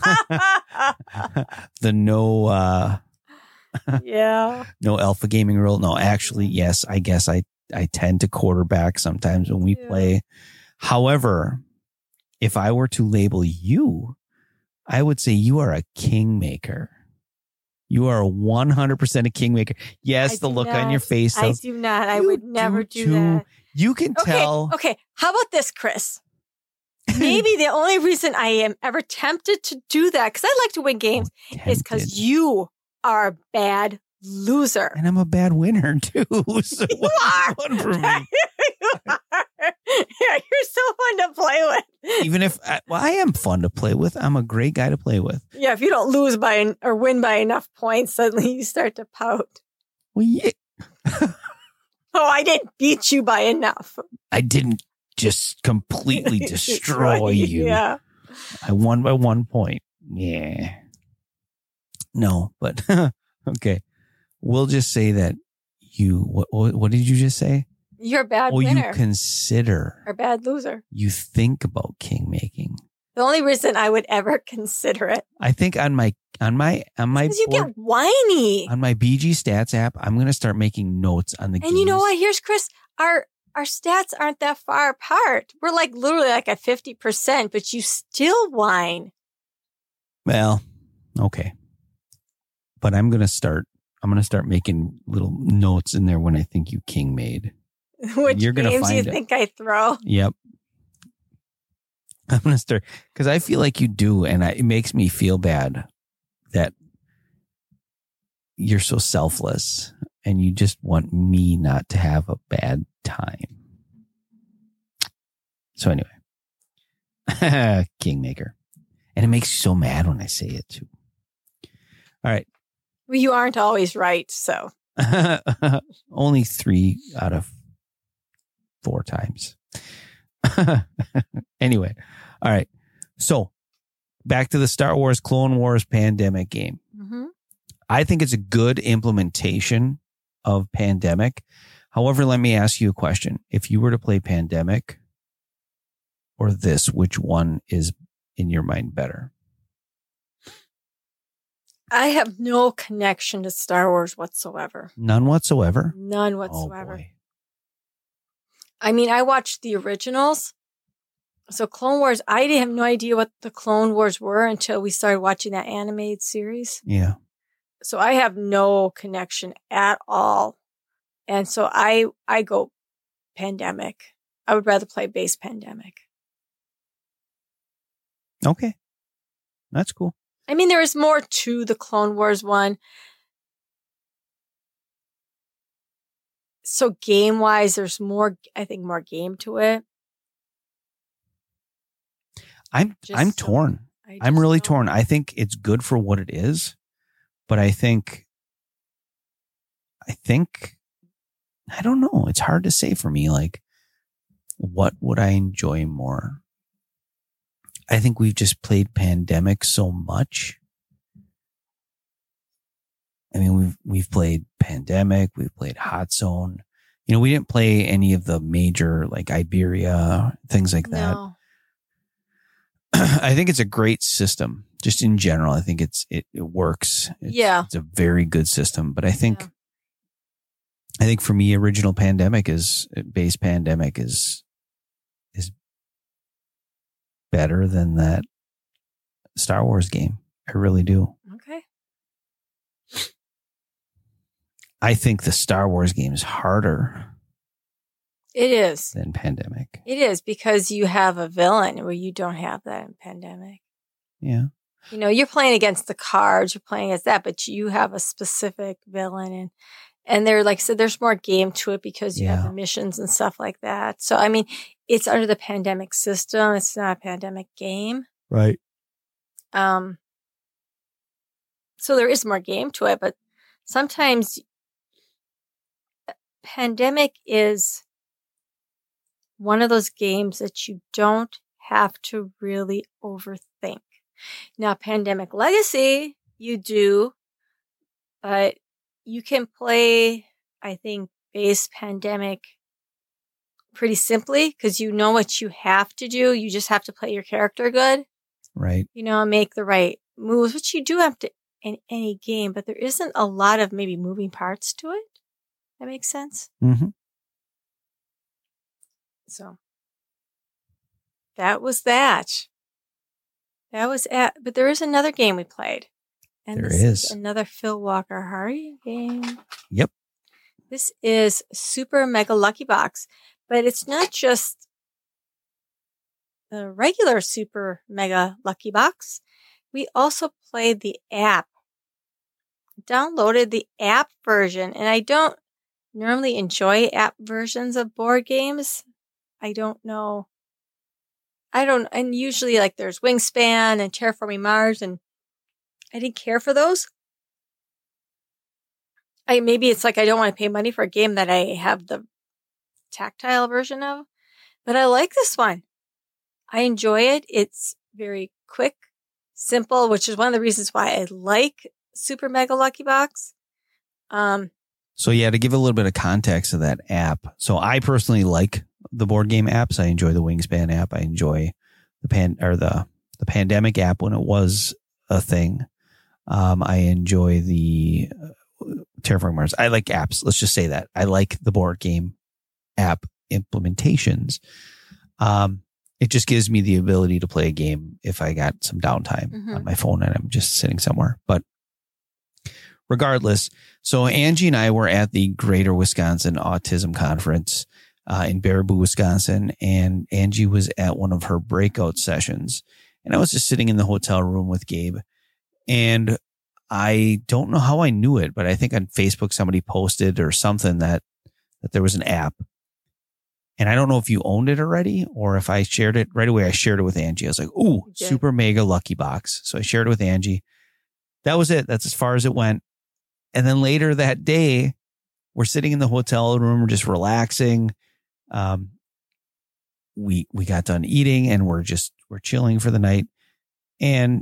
The no, uh, yeah. no alpha gaming rule. No, actually, yes, I guess I, I tend to quarterback sometimes when we Yeah. play. However, if I were to label you, I would say you are a kingmaker. You are one hundred percent a kingmaker. Yes, I the do look on not. your face. I tells- do not. I You would never do, too. that. You can Okay. tell. Okay. How about this, Chris? Maybe the only reason I am ever tempted to do that, because I like to win games, is because Tempted. you are a bad loser. And I'm a bad winner too. So You what's are. fun for me? You are. Yeah, you're so fun to play with. Even if I, well, I am fun to play with. I'm a great guy to play with. Yeah, if you don't lose by en- or win by enough points, suddenly you start to pout. Well, yeah, Oh, I didn't beat you by enough. I didn't just completely destroy you. Yeah. I won by one point. Yeah. No, but okay. We'll just say that you, what, what, what did you just say? You're a bad Oh, winner you consider, or bad loser. you think about king making. The only reason I would ever consider it I think on my, on my, on my, is you board, get whiny. on my B G stats app, I'm going to start making notes on the And you know games. what? Here's Chris. Our our stats aren't that far apart. We're like literally like at fifty percent, but you still whine. Well, okay. But I'm going to start, I'm going to start making little notes in there when I think you king made. Which You're gonna games do you find it. think I throw? Yep. I'm going to start because I feel like you do. And I, it makes me feel bad that you're so selfless and you just want me not to have a bad time. So anyway, Kingmaker. And it makes you so mad when I say it too. All right. Well, you aren't always right, so. Only three out of four times. Anyway. All right. So back to the Star Wars Clone Wars Pandemic game. Mm-hmm. I think it's a good implementation of Pandemic. However, let me ask you a question. If you were to play Pandemic or this, which one is in your mind better? I have no connection to Star Wars whatsoever. None whatsoever. None Oh, whatsoever. boy. I mean, I watched the originals. So Clone Wars, I didn't have no idea what the Clone Wars were until we started watching that animated series. Yeah. So I have no connection at all. And so I I go Pandemic. I would rather play base Pandemic. Okay. That's cool. I mean, there is more to the Clone Wars one. So game-wise, there's more, I think, more game to it. I'm Just I'm so- torn. I I'm just really don't- torn. I think it's good for what it is, but I think I think I don't know. It's hard to say for me. Like, what would I enjoy more? I think we've just played Pandemic so much. I mean, we've we've played Pandemic, we've played Hot Zone. You know, we didn't play any of the major like Iberia, things like that. No. I think it's a great system. Just in general, I think it's it, it works. It's, Yeah. it's a very good system. But I think, Yeah. I think for me, original Pandemic is base Pandemic is is better than that Star Wars game. I really do. Okay. I think the Star Wars game is harder It is. than Pandemic. It is because you have a villain where you don't have that in Pandemic. Yeah. You know, you're playing against the cards, you're playing against that, but you have a specific villain, and and they're like I said, there's more game to it because you have Yeah. the missions and stuff like that. So I mean, it's under the Pandemic system. It's not a Pandemic game. Right. Um. So there is more game to it, but sometimes Pandemic is one of those games that you don't have to really overthink. Now, Pandemic Legacy, you do, but you can play, I think, base Pandemic pretty simply because you know what you have to do. You just have to play your character good, Right. you know, make the right moves, which you do have to in any game, but there isn't a lot of maybe moving parts to it. That makes sense? Mm-hmm. So that was that. That was at, but there is another game we played. And There this is. another Phil Walker Harding game. Yep. This is Super Mega Lucky Box, but it's not just the regular Super Mega Lucky Box. We also played the app. Downloaded the app version, and I don't normally enjoy app versions of board games. I don't know. I don't, and usually like there's Wingspan and Terraforming Mars, and I didn't care for those. I maybe it's like I don't want to pay money for a game that I have the tactile version of, but I like this one. I enjoy it. It's very quick, simple, which is one of the reasons why I like Super Mega Lucky Box. Um, So yeah, to give a little bit of context of that app. So I personally like the board game apps. I enjoy the Wingspan app. I enjoy the pan or the the Pandemic app when it was a thing. Um, I enjoy the uh, Terraforming Mars. I like apps. Let's just say that I like the board game app implementations. Um, it just gives me the ability to play a game if I got some downtime Mhm. on my phone and I'm just sitting somewhere. But regardless, so Angie and I were at the Greater Wisconsin Autism Conference uh, in Baraboo, Wisconsin, and Angie was at one of her breakout sessions. And I was just sitting in the hotel room with Gabe. And I don't know how I knew it, but I think on Facebook somebody posted or something that that there was an app. And I don't know if you owned it already or if I shared it right away. I shared it with Angie. I was like, ooh, You did. Super Mega Lucky Box. So I shared it with Angie. That was it. That's as far as it went. And then later that day, we're sitting in the hotel room, we're just relaxing. Um, we we got done eating and we're just we're chilling for the night. And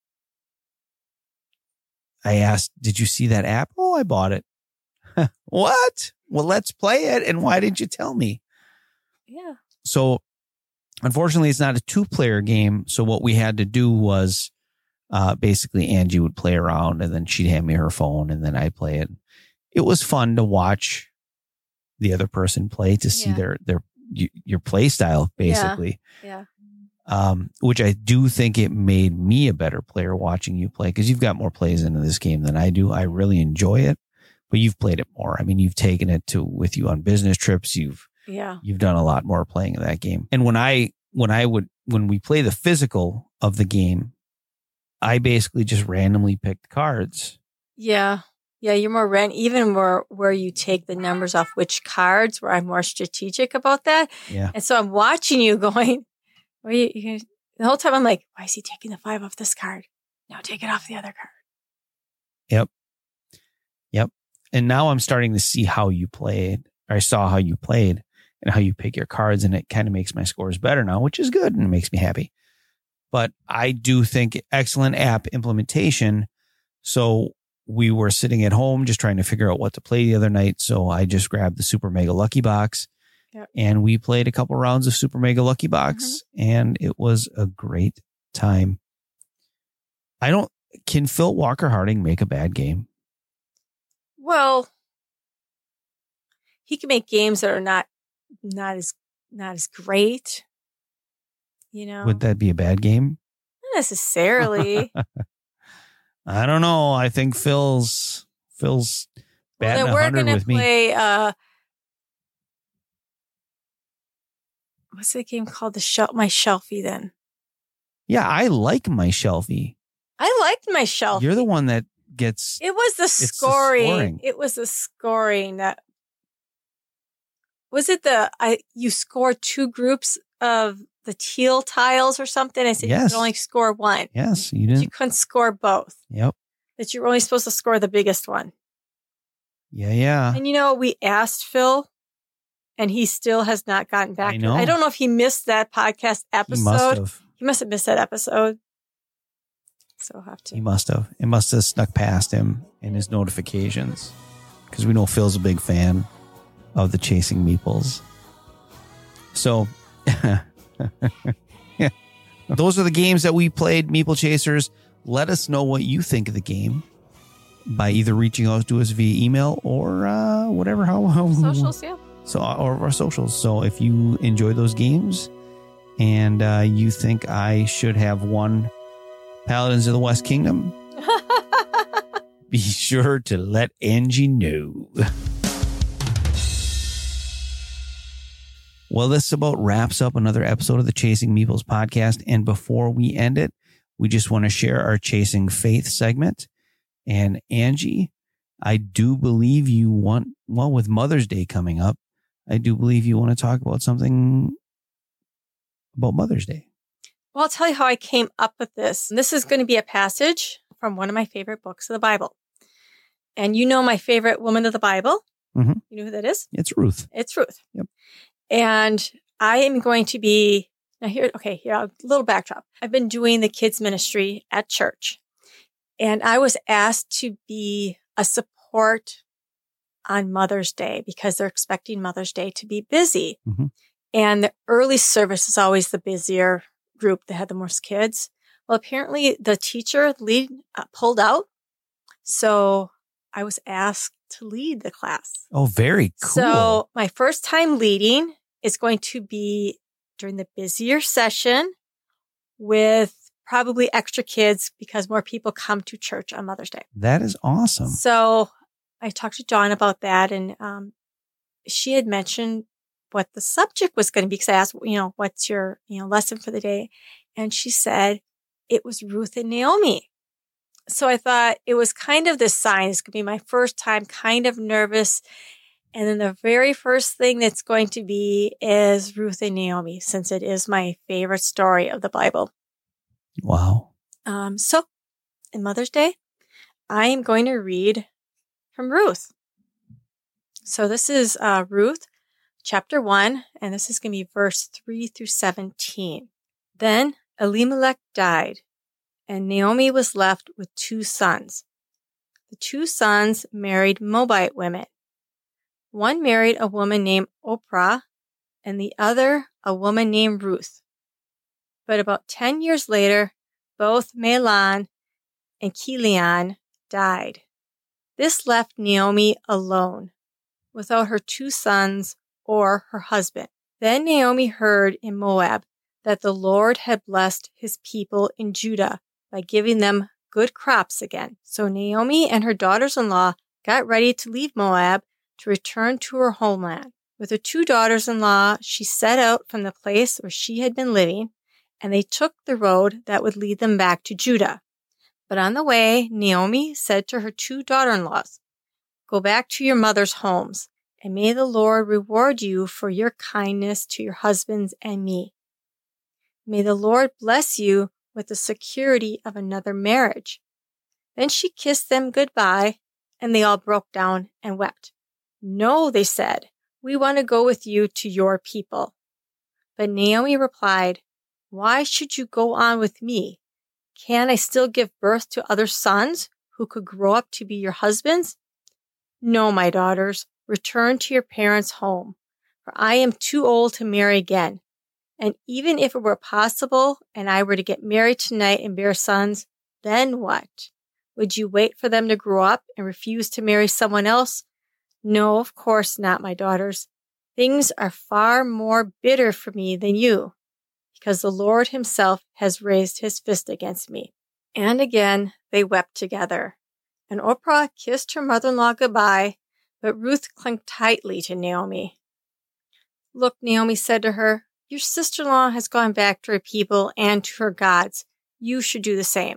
I asked, "Did you see that app?" "Oh, I bought it." "What? Well, let's play it. And why didn't you tell me?" yeah. So, unfortunately, it's not a two-player game. So what we had to do was uh, basically Angie would play around and then she'd hand me her phone and then I'd play it. It was fun to watch the other person play to see Yeah. their their y- your play style, basically. Yeah. Um, which I do think it made me a better player watching you play, because you've got more plays into this game than I do. I really enjoy it, but you've played it more. I mean, you've taken it to with you on business trips. You've Yeah. you've done a lot more playing of that game. And when I when I would when we play the physical of the game, I basically just randomly picked cards. Yeah. Yeah. You're more ran, even more where you take the numbers off which cards, where I'm more strategic about that. Yeah. And so I'm watching you going, Are you, you gonna, the whole time I'm like, why is he taking the five off this card? Now take it off the other card. Yep. Yep. And now I'm starting to see how you played. Or I saw how you played and how you pick your cards, and it kind of makes my scores better now, which is good and it makes me happy. But I do think excellent app implementation. So we were sitting at home just trying to figure out what to play the other night. So I just grabbed the Super Mega Lucky Box. Yep. And we played a couple rounds of Super Mega Lucky Box, mm-hmm. and it was a great time. I don't, can Phil Walker Harding make a bad game? Well, he can make games that are not, not as, not as great. You know, would that be a bad game? Not necessarily. I don't know. I think Phil's, Phil's batting well, a hundred with me. Play, uh, what's the game called? The shelf, my shelfie. Then, yeah, I like my shelfie. I liked my shelfie. You're the one that gets. It was the scoring. the scoring. It was the scoring that. Was it the I? You scored two groups of the teal tiles or something. I said yes. you could only score one. Yes, you didn't. You couldn't score both. Yep. That you were only supposed to score the biggest one. Yeah, yeah. And you know, we asked Phil. And he still has not gotten back. I know. To it. I don't know if he missed that podcast episode. He must have. He must have missed that episode. So I'll have to. He must have. It must have snuck past him in his notifications, because we know Phil's a big fan of the Chasing Meeples. So, yeah, those are the games that we played, Meeple Chasers. Let us know what you think of the game by either reaching out to us via email or uh, whatever. How, how socials, yeah. So, or our socials. So if you enjoy those games and uh, you think I should have won Paladins of the West Kingdom, be sure to let Angie know. Well, this about wraps up another episode of the Chasing Meeples podcast. And before we end it, we just want to share our Chasing Faith segment. And Angie, I do believe you want, well, with Mother's Day coming up, I do believe you want to talk about something about Mother's Day. Well, I'll tell you how I came up with this. This is going to be a passage from one of my favorite books of the Bible. And you know my favorite woman of the Bible? Mm-hmm. You know who that is? It's Ruth. It's Ruth. Yep. And I am going to be, now here, okay, here, a little backdrop. I've been doing the kids ministry at church. And I was asked to be a support on Mother's Day because they're expecting Mother's Day to be busy. Mm-hmm. And the early service is always the busier group that had the most kids. Well, apparently the teacher lead uh, pulled out. So I was asked to lead the class. Oh, very cool. So my first time leading is going to be during the busier session with probably extra kids because more people come to church on Mother's Day. That is awesome. So I talked to Dawn about that, and um, she had mentioned what the subject was going to be because I asked, you know, what's your, you know, lesson for the day? And she said it was Ruth and Naomi. So I thought it was kind of this sign. It's going to be my first time, kind of nervous. And then the very first thing that's going to be is Ruth and Naomi, since it is my favorite story of the Bible. Wow. Um, so in Mother's Day, I am going to read from Ruth. So this is uh, Ruth chapter one, and this is going to be verse three through seventeen. Then Elimelech died, and Naomi was left with two sons. The two sons married Moabite women. One married a woman named Oprah, and the other a woman named Ruth. But about ten years later, both Mahlon and Chilion died. This left Naomi alone, without her two sons or her husband. Then Naomi heard in Moab that the Lord had blessed his people in Judah by giving them good crops again. So Naomi and her daughters-in-law got ready to leave Moab to return to her homeland. With her two daughters-in-law, she set out from the place where she had been living, and they took the road that would lead them back to Judah. But on the way, Naomi said to her two daughter-in-laws, "Go back to your mother's homes, and may the Lord reward you for your kindness to your husbands and me. May the Lord bless you with the security of another marriage." Then she kissed them goodbye, and they all broke down and wept. "No," they said, "we want to go with you to your people." But Naomi replied, "Why should you go on with me? Can I still give birth to other sons who could grow up to be your husbands? No, my daughters, return to your parents' home, for I am too old to marry again. And even if it were possible and I were to get married tonight and bear sons, then what? Would you wait for them to grow up and refuse to marry someone else? No, of course not, my daughters. Things are far more bitter for me than you, because the Lord himself has raised his fist against me." And again they wept together. And Orpah kissed her mother-in-law goodbye, but Ruth clung tightly to Naomi. "Look," Naomi said to her, "your sister-in-law has gone back to her people and to her gods. You should do the same."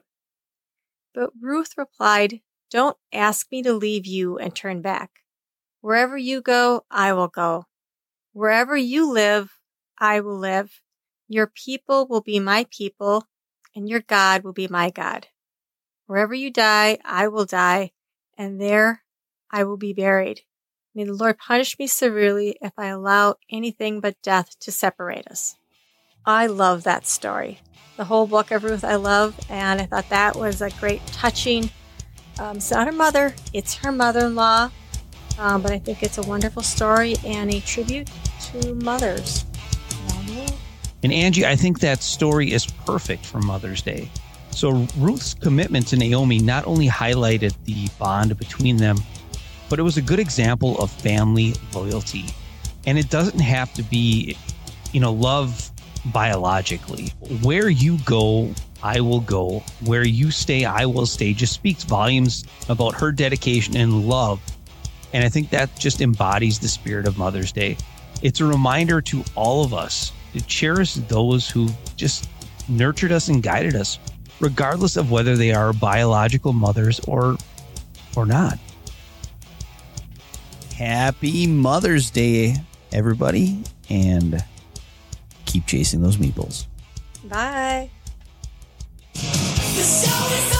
But Ruth replied, "Don't ask me to leave you and turn back. Wherever you go, I will go. Wherever you live, I will live. Your people will be my people, and your God will be my God. Wherever you die, I will die, and there I will be buried. May the Lord punish me severely if I allow anything but death to separate us." I love that story. The whole book of Ruth I love, and I thought that was a great touching. Um, it's not her mother, it's her mother-in-law, um, but I think it's a wonderful story and a tribute to mothers. And Angie, I think that story is perfect for Mother's Day. So Ruth's commitment to Naomi not only highlighted the bond between them, but it was a good example of family loyalty. And it doesn't have to be, you know, love biologically. Where you go, I will go. Where you stay, I will stay. Just speaks volumes about her dedication and love. And I think that just embodies the spirit of Mother's Day. It's a reminder to all of us to cherish those who just nurtured us and guided us, regardless of whether they are biological mothers or or not. Happy Mother's Day, everybody, and keep chasing those meeples. Bye. The show is